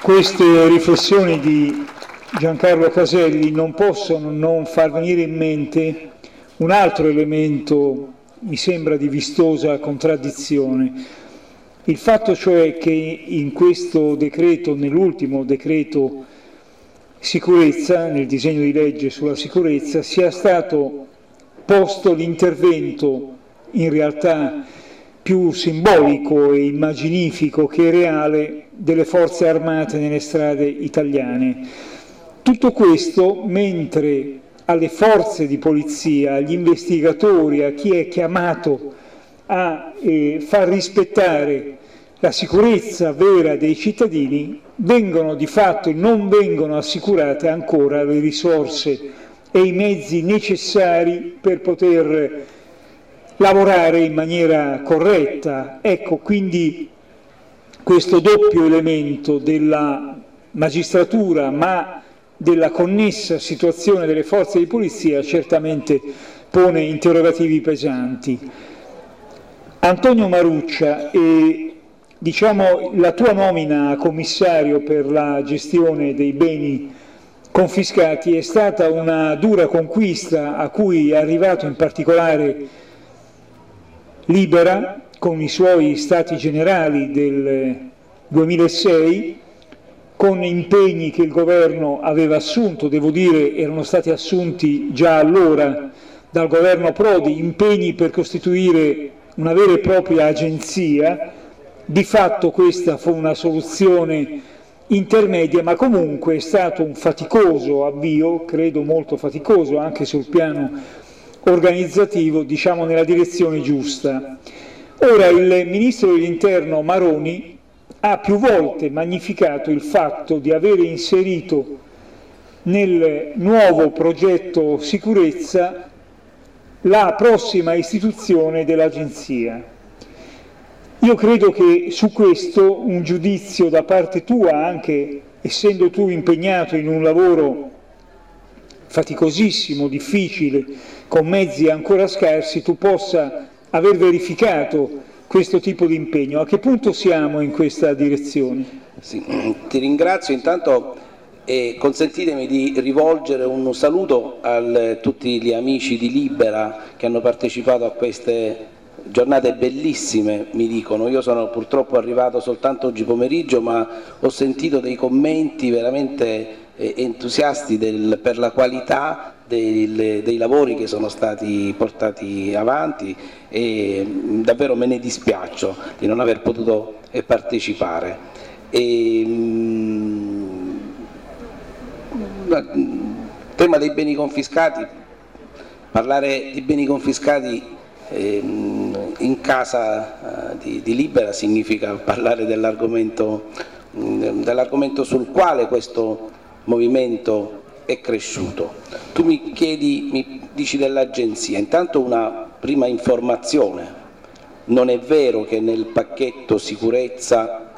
Queste riflessioni di Giancarlo Caselli non possono non far venire in mente un altro elemento, mi sembra, di vistosa contraddizione. Il fatto cioè che in questo decreto, nell'ultimo decreto sicurezza, nel disegno di legge sulla sicurezza, sia stato posto l'intervento in realtà più simbolico e immaginifico che reale delle forze armate nelle strade italiane. Tutto questo mentre alle forze di polizia, agli investigatori, a chi è chiamato a far rispettare la sicurezza vera dei cittadini, non vengono assicurate ancora le risorse e i mezzi necessari per poter lavorare in maniera corretta. Ecco, quindi questo doppio elemento della magistratura ma della connessa situazione delle forze di polizia certamente pone interrogativi pesanti. Antonio Maruccia, la tua nomina a commissario per la gestione dei beni confiscati è stata una dura conquista a cui è arrivato in particolare Libera con i suoi stati generali del 2006, con impegni che il governo aveva assunto, devo dire erano stati assunti già allora dal governo Prodi, impegni per costituire una vera e propria agenzia. Di fatto questa fu una soluzione intermedia, ma comunque è stato un faticoso avvio, credo molto faticoso anche sul piano organizzativo, diciamo nella direzione giusta. Ora il Ministro dell'Interno Maroni ha più volte magnificato il fatto di avere inserito nel nuovo progetto sicurezza la prossima istituzione dell'agenzia. Io credo che su questo un giudizio da parte tua, anche essendo tu impegnato in un lavoro faticosissimo, difficile, con mezzi ancora scarsi, tu possa aver verificato questo tipo di impegno. A che punto siamo in questa direzione? Sì, ti ringrazio. Intanto consentitemi di rivolgere un saluto a tutti gli amici di Libera che hanno partecipato a queste giornate bellissime, mi dicono. Io sono purtroppo arrivato soltanto oggi pomeriggio, ma ho sentito dei commenti veramente entusiasti per la qualità dei lavori che sono stati portati avanti e davvero me ne dispiaccio di non aver potuto partecipare. Tema dei beni confiscati, parlare di beni confiscati in casa di Libera significa parlare dell'argomento sul quale questo movimento è cresciuto. Tu mi dici dell'agenzia, intanto una prima informazione: non è vero che nel pacchetto sicurezza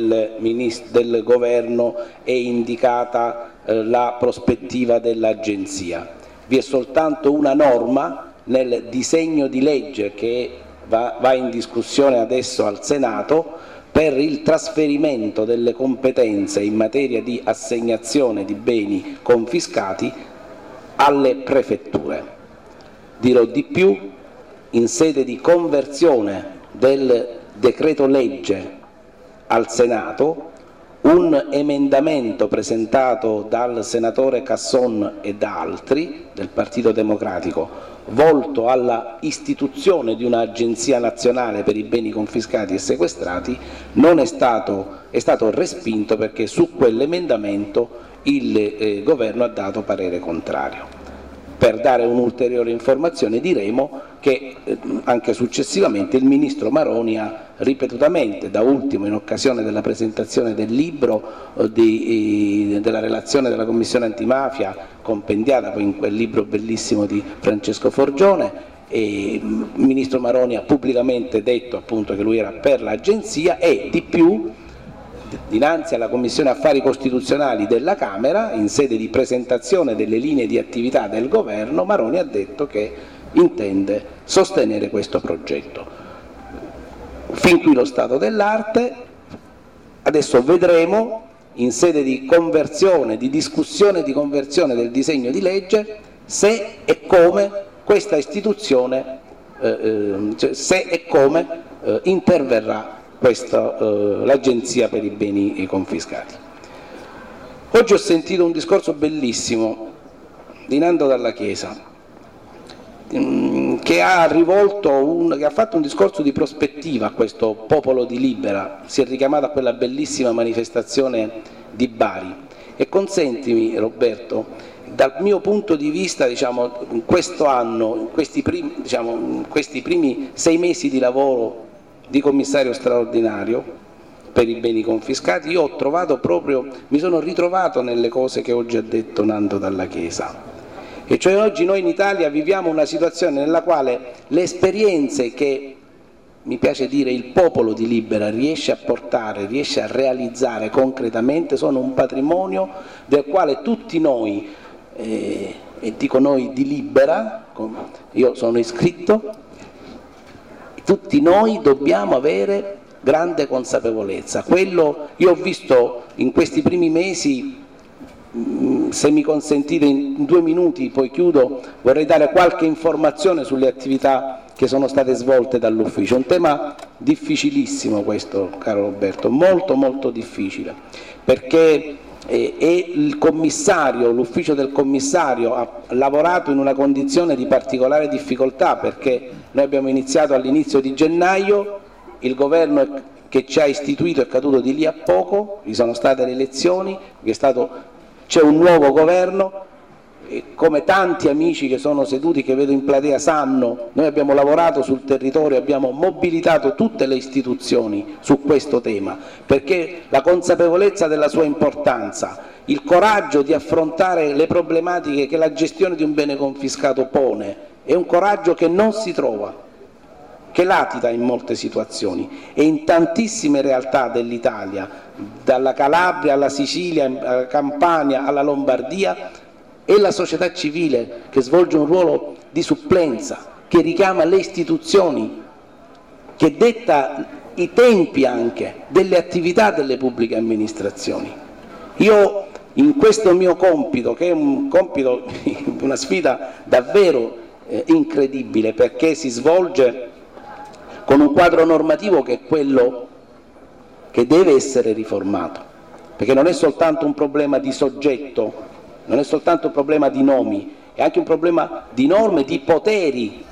del governo è indicata la prospettiva dell'agenzia. Vi è soltanto una norma nel disegno di legge che va in discussione adesso al Senato per il trasferimento delle competenze in materia di assegnazione di beni confiscati alle prefetture. Dirò di più: in sede di conversione del decreto legge al Senato, un emendamento presentato dal senatore Casson e da altri del Partito Democratico volto alla istituzione di un'agenzia nazionale per i beni confiscati e sequestrati è stato respinto perché su quell'emendamento il governo ha dato parere contrario. Per dare un'ulteriore informazione diremo che anche successivamente il Ministro Maroni ha ripetutamente, da ultimo in occasione della presentazione del libro della relazione della Commissione Antimafia, compendiata poi in quel libro bellissimo di Francesco Forgione, il Ministro Maroni ha pubblicamente detto appunto che lui era per l'agenzia e di più, dinanzi alla Commissione Affari Costituzionali della Camera, in sede di presentazione delle linee di attività del governo, Maroni ha detto che intende sostenere questo progetto. Fin qui lo stato dell'arte. Adesso vedremo in sede di conversione, di discussione di conversione del disegno di legge, se e come questa istituzione, se e come interverrà l'Agenzia per i beni confiscati. Oggi ho sentito un discorso bellissimo di Nando Dalla Chiesa, che ha fatto un discorso di prospettiva a questo popolo di Libera, si è richiamato a quella bellissima manifestazione di Bari. E consentimi, Roberto, dal mio punto di vista, diciamo, in questo anno, in questi primi 6 mesi di lavoro di commissario straordinario per i beni confiscati, io mi sono ritrovato nelle cose che oggi ha detto Nando Dalla Chiesa. E cioè oggi noi in Italia viviamo una situazione nella quale le esperienze che, mi piace dire, il popolo di Libera riesce a portare, riesce a realizzare concretamente, sono un patrimonio del quale tutti noi, e dico noi di Libera, io sono iscritto, tutti noi dobbiamo avere grande consapevolezza. Io ho visto in questi primi mesi, se mi consentite in 2 minuti, poi chiudo, vorrei dare qualche informazione sulle attività che sono state svolte dall'ufficio. Un tema difficilissimo questo, caro Roberto, molto molto difficile, perché l'ufficio del commissario ha lavorato in una condizione di particolare difficoltà, perché noi abbiamo iniziato all'inizio di gennaio, il governo che ci ha istituito è caduto di lì a poco, vi sono state le elezioni, c'è un nuovo governo, e come tanti amici che sono seduti, che vedo in platea, sanno, noi abbiamo lavorato sul territorio, abbiamo mobilitato tutte le istituzioni su questo tema, perché la consapevolezza della sua importanza, il coraggio di affrontare le problematiche che la gestione di un bene confiscato pone, è un coraggio che non si trova, che latita in molte situazioni, e in tantissime realtà dell'Italia, dalla Calabria alla Sicilia, alla Campania, alla Lombardia, è la società civile che svolge un ruolo di supplenza, che richiama le istituzioni, che detta i tempi anche delle attività delle pubbliche amministrazioni. Io in questo mio compito, che è un compito, una sfida davvero incredibile, perché si svolge con un quadro normativo che è quello che deve essere riformato, perché non è soltanto un problema di soggetto, non è soltanto un problema di nomi, è anche un problema di norme, di poteri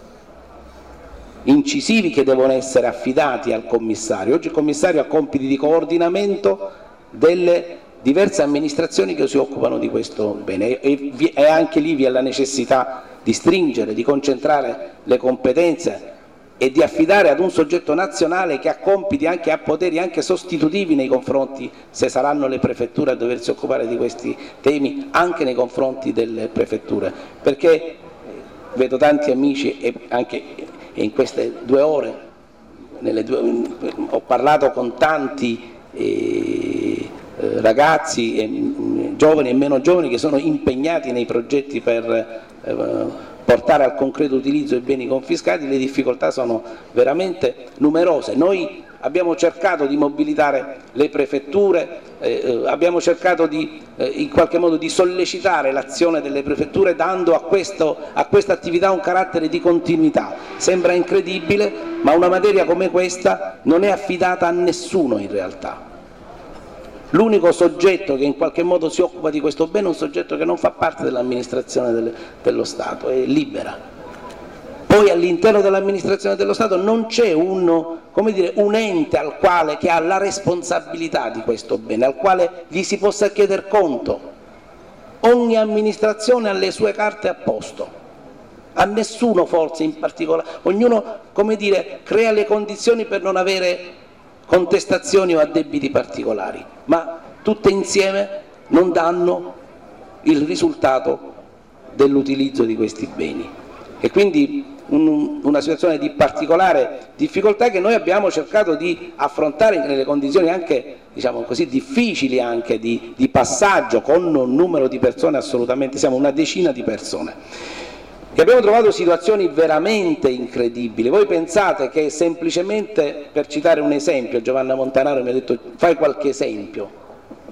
incisivi che devono essere affidati al commissario. Oggi il commissario ha compiti di coordinamento delle diverse amministrazioni che si occupano di questo bene, e anche lì vi è la necessità di stringere, di concentrare le competenze e di affidare ad un soggetto nazionale che ha compiti, anche ha poteri anche sostitutivi nei confronti, se saranno le prefetture a doversi occupare di questi temi, anche nei confronti delle prefetture, perché vedo tanti amici, e anche in queste 2 ore ho parlato con tanti ragazzi, giovani e meno giovani, che sono impegnati nei progetti per portare al concreto utilizzo i beni confiscati. Le difficoltà sono veramente numerose. Noi abbiamo cercato di mobilitare le prefetture, abbiamo cercato in qualche modo di sollecitare l'azione delle prefetture, dando a questa attività un carattere di continuità. Sembra incredibile, ma una materia come questa non è affidata a nessuno in realtà. L'unico soggetto che in qualche modo si occupa di questo bene è un soggetto che non fa parte dell'amministrazione dello Stato, è Libera. Poi all'interno dell'amministrazione dello Stato non c'è un ente che ha la responsabilità di questo bene, al quale gli si possa chiedere conto. Ogni amministrazione ha le sue carte a posto, a nessuno forse in particolare, ognuno crea le condizioni per non avere contestazioni o addebiti particolari, ma tutte insieme non danno il risultato dell'utilizzo di questi beni, e quindi una situazione di particolare difficoltà che noi abbiamo cercato di affrontare nelle condizioni anche, diciamo così, difficili anche di passaggio, con un numero di persone assolutamente, siamo una decina di persone. E abbiamo trovato situazioni veramente incredibili. Voi pensate che semplicemente, per citare un esempio, Giovanna Montanaro mi ha detto fai qualche esempio,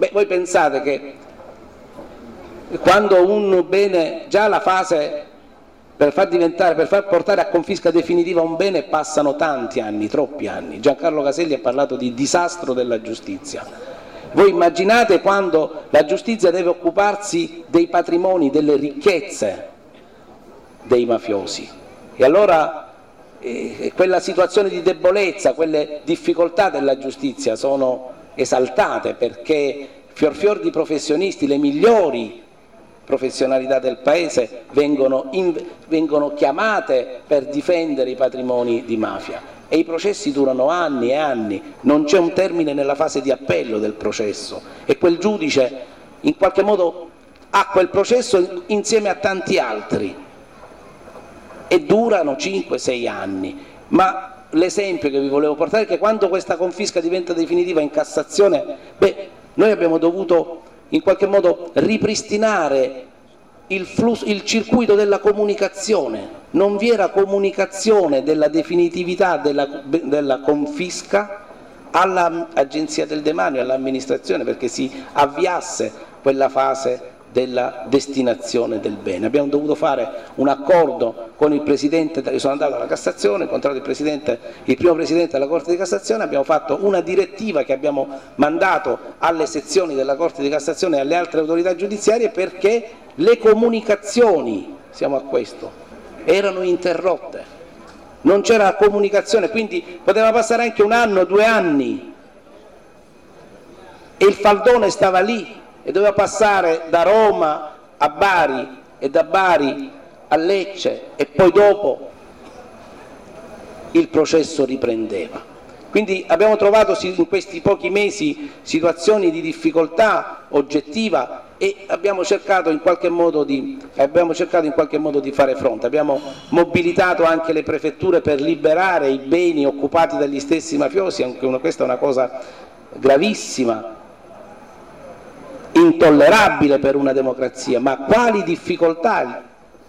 Beh, voi pensate che quando un bene, già la fase per far portare a confisca definitiva un bene passano tanti anni, troppi anni. Giancarlo Caselli ha parlato di disastro della giustizia. Voi immaginate quando la giustizia deve occuparsi dei patrimoni, delle ricchezze dei mafiosi, e allora quella situazione di debolezza, quelle difficoltà della giustizia sono esaltate, perché fior di professionisti, le migliori professionalità del Paese vengono chiamate per difendere i patrimoni di mafia, e i processi durano anni e anni, non c'è un termine nella fase di appello del processo, e quel giudice in qualche modo ha quel processo insieme a tanti altri e durano 5-6 anni. Ma l'esempio che vi volevo portare è che quando questa confisca diventa definitiva in Cassazione, noi abbiamo dovuto in qualche modo ripristinare il circuito della comunicazione. Non vi era comunicazione della definitività della confisca all'Agenzia del Demanio, all'amministrazione, perché si avviasse quella fase della destinazione del bene. Abbiamo dovuto fare un accordo con il Presidente, sono andato alla Cassazione, ho incontrato il primo Presidente della Corte di Cassazione, abbiamo fatto una direttiva che abbiamo mandato alle sezioni della Corte di Cassazione e alle altre autorità giudiziarie, perché le comunicazioni, siamo a questo, erano interrotte, non c'era comunicazione, quindi poteva passare anche 1 anno, 2 anni e il faldone stava lì e doveva passare da Roma a Bari e da Bari a Lecce, e poi dopo il processo riprendeva. Quindi abbiamo trovato in questi pochi mesi situazioni di difficoltà oggettiva e abbiamo cercato in qualche modo di fare fronte. Abbiamo mobilitato anche le prefetture per liberare i beni occupati dagli stessi mafiosi, anche questa è una cosa gravissima, intollerabile per una democrazia. Ma quali difficoltà,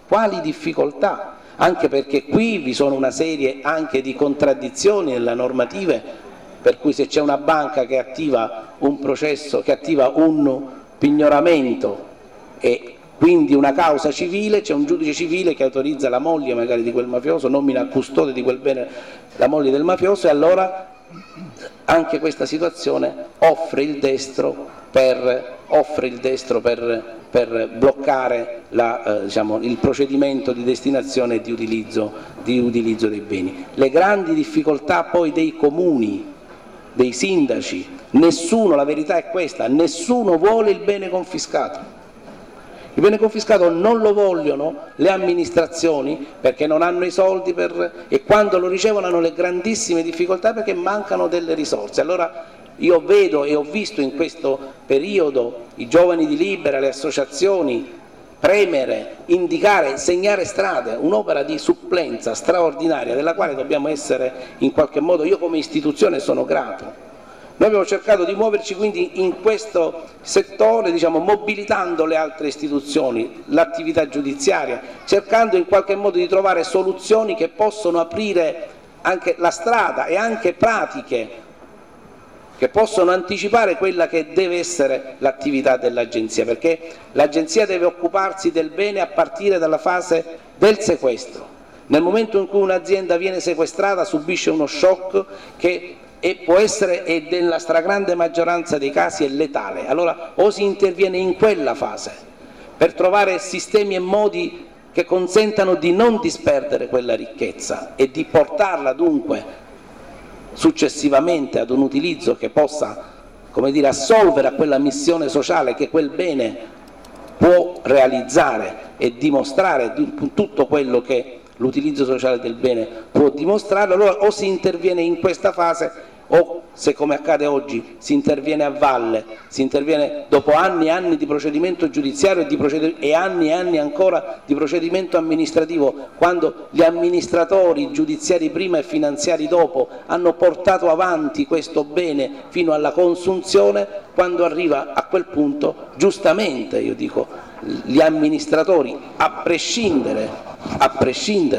anche perché qui vi sono una serie anche di contraddizioni nelle normative, per cui se c'è una banca che attiva un processo, che attiva un pignoramento e quindi una causa civile, c'è un giudice civile che autorizza la moglie magari di quel mafioso, nomina a custode di quel bene la moglie del mafioso, e allora anche questa situazione offre il destro per bloccare il procedimento di destinazione e di utilizzo dei beni. Le grandi difficoltà poi dei comuni, dei sindaci, la verità è questa, nessuno vuole il bene confiscato. Il bene confiscato non lo vogliono le amministrazioni perché non hanno i soldi e quando lo ricevono hanno le grandissime difficoltà perché mancano delle risorse. Allora io vedo e ho visto in questo periodo i giovani di Libera, le associazioni premere, indicare, segnare strade, un'opera di supplenza straordinaria della quale dobbiamo essere in qualche modo, io come istituzione sono grato. Noi abbiamo cercato di muoverci quindi in questo settore, mobilitando le altre istituzioni, l'attività giudiziaria, cercando in qualche modo di trovare soluzioni che possono aprire anche la strada e anche pratiche che possono anticipare quella che deve essere l'attività dell'Agenzia, perché l'Agenzia deve occuparsi del bene a partire dalla fase del sequestro. Nel momento in cui un'azienda viene sequestrata subisce uno shock che può essere, e nella stragrande maggioranza dei casi è letale. Allora o si interviene in quella fase per trovare sistemi e modi che consentano di non disperdere quella ricchezza e di portarla dunque successivamente ad un utilizzo che possa, assolvere a quella missione sociale che quel bene può realizzare e dimostrare tutto quello che l'utilizzo sociale del bene può dimostrare. Allora o si interviene in questa fase o, se come accade oggi, si interviene a valle, si interviene dopo anni e anni di procedimento giudiziario e anni e anni ancora di procedimento amministrativo, quando gli amministratori giudiziari prima e finanziari dopo hanno portato avanti questo bene fino alla consunzione. Quando arriva a quel punto, giustamente gli amministratori, a prescindere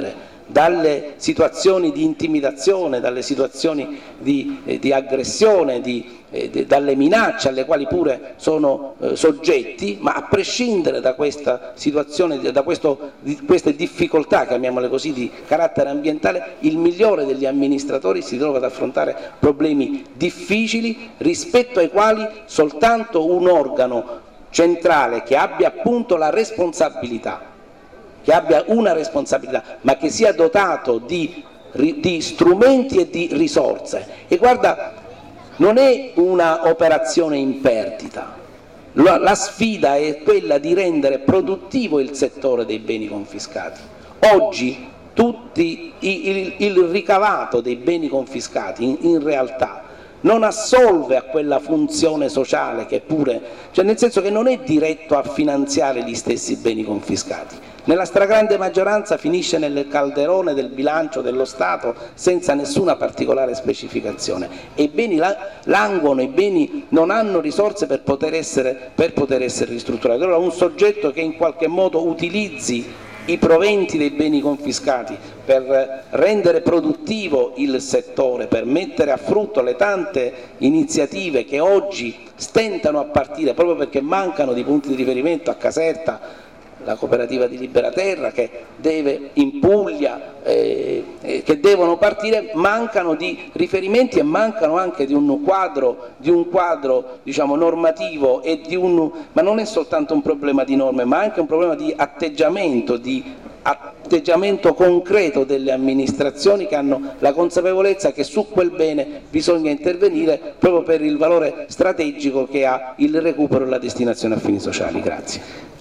dalle situazioni di intimidazione, dalle situazioni di aggressione, dalle minacce alle quali pure sono soggetti, ma a prescindere da questa situazione, da queste difficoltà, chiamiamole così, di carattere ambientale, il migliore degli amministratori si trova ad affrontare problemi difficili rispetto ai quali soltanto un organo centrale che abbia appunto la responsabilità, che abbia una responsabilità, ma che sia dotato di strumenti e di risorse. E guarda, non è una operazione in perdita, la sfida è quella di rendere produttivo il settore dei beni confiscati. Oggi il ricavato dei beni confiscati in realtà non assolve a quella funzione sociale che pure, cioè nel senso che non è diretto a finanziare gli stessi beni confiscati. Nella stragrande maggioranza finisce nel calderone del bilancio dello Stato senza nessuna particolare specificazione, e i beni languono, i beni non hanno risorse per poter essere ristrutturati. Allora un soggetto che in qualche modo utilizzi i proventi dei beni confiscati per rendere produttivo il settore, per mettere a frutto le tante iniziative che oggi stentano a partire proprio perché mancano di punti di riferimento, a Caserta la cooperativa di Libera Terra che deve, in Puglia, che devono partire, mancano di riferimenti e mancano anche di un quadro diciamo, normativo, ma non è soltanto un problema di norme, ma anche un problema di atteggiamento concreto delle amministrazioni, che hanno la consapevolezza che su quel bene bisogna intervenire proprio per il valore strategico che ha il recupero e la destinazione a fini sociali. Grazie.